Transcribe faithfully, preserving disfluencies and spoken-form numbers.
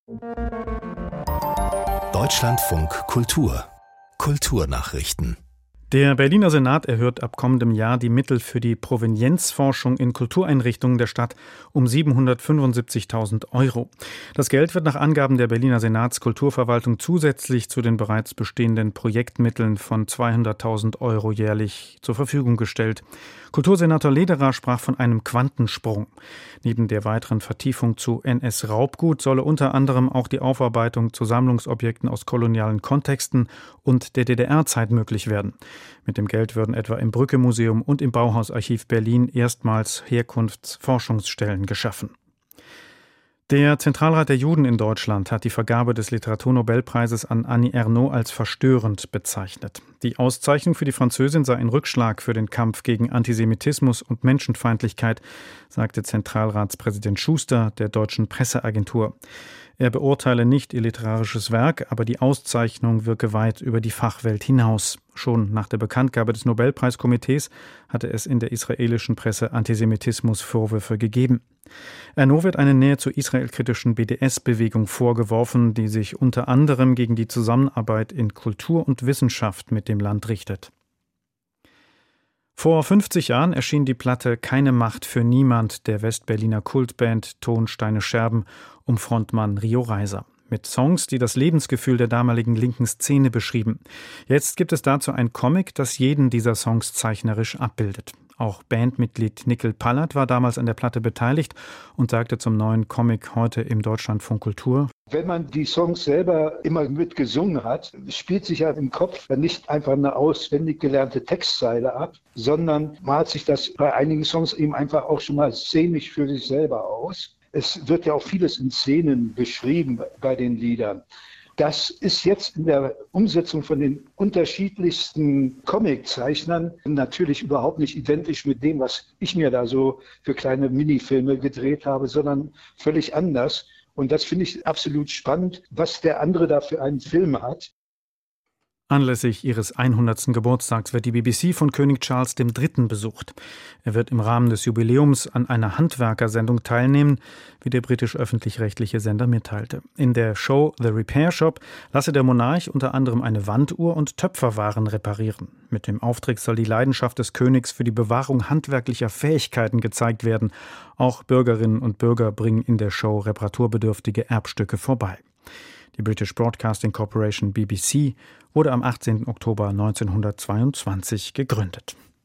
Deutschlandfunk Kultur Kulturnachrichten. Der Berliner Senat erhöht ab kommendem Jahr die Mittel für die Provenienzforschung in Kultureinrichtungen der Stadt um siebenhundertfünfundsiebzigtausend Euro. Das Geld wird nach Angaben der Berliner Senatskulturverwaltung zusätzlich zu den bereits bestehenden Projektmitteln von zweihunderttausend Euro jährlich zur Verfügung gestellt. Kultursenator Lederer sprach von einem Quantensprung. Neben der weiteren Vertiefung zu N S-Raubgut solle unter anderem auch die Aufarbeitung zu Sammlungsobjekten aus kolonialen Kontexten und der D D R-Zeit möglich werden. Mit dem Geld würden etwa im Brücke-Museum und im Bauhausarchiv Berlin erstmals Herkunftsforschungsstellen geschaffen. Der Zentralrat der Juden in Deutschland hat die Vergabe des Literaturnobelpreises an Annie Ernaux als verstörend bezeichnet. Die Auszeichnung für die Französin sei ein Rückschlag für den Kampf gegen Antisemitismus und Menschenfeindlichkeit, sagte Zentralratspräsident Schuster der Deutschen Presseagentur. Er beurteile nicht ihr literarisches Werk, aber die Auszeichnung wirke weit über die Fachwelt hinaus. Schon nach der Bekanntgabe des Nobelpreiskomitees hatte es in der israelischen Presse Antisemitismusvorwürfe gegeben. Ernaux wird eine Nähe zur israelkritischen B D S-Bewegung vorgeworfen, die sich unter anderem gegen die Zusammenarbeit in Kultur und Wissenschaft mit dem Land richtet. Vor fünfzig Jahren erschien die Platte Keine Macht für niemand der Westberliner Kultband Ton, Steine, Scherben um Frontmann Rio Reiser. Mit Songs, die das Lebensgefühl der damaligen linken Szene beschrieben. Jetzt gibt es dazu ein Comic, das jeden dieser Songs zeichnerisch abbildet. Auch Bandmitglied Nickel Pallert war damals an der Platte beteiligt und sagte zum neuen Comic heute im Deutschlandfunk Kultur: Wenn man die Songs selber immer mit gesungen hat, spielt sich ja im Kopf nicht einfach eine auswendig gelernte Textzeile ab, sondern malt sich das bei einigen Songs eben einfach auch schon mal szenisch für sich selber aus. Es wird ja auch vieles in Szenen beschrieben bei den Liedern. Das ist jetzt in der Umsetzung von den unterschiedlichsten Comiczeichnern natürlich überhaupt nicht identisch mit dem, was ich mir da so für kleine Minifilme gedreht habe, sondern völlig anders. Und das finde ich absolut spannend, was der andere da für einen Film hat. Anlässlich ihres hundertsten Geburtstags wird die B B C von König Charles der Dritte besucht. Er wird im Rahmen des Jubiläums an einer Handwerkersendung teilnehmen, wie der britisch-öffentlich-rechtliche Sender mitteilte. In der Show The Repair Shop lasse der Monarch unter anderem eine Wanduhr und Töpferwaren reparieren. Mit dem Auftritt soll die Leidenschaft des Königs für die Bewahrung handwerklicher Fähigkeiten gezeigt werden. Auch Bürgerinnen und Bürger bringen in der Show reparaturbedürftige Erbstücke vorbei. Die British Broadcasting Corporation B B C wurde am achtzehnten Oktober neunzehnhundertzweiundzwanzig gegründet.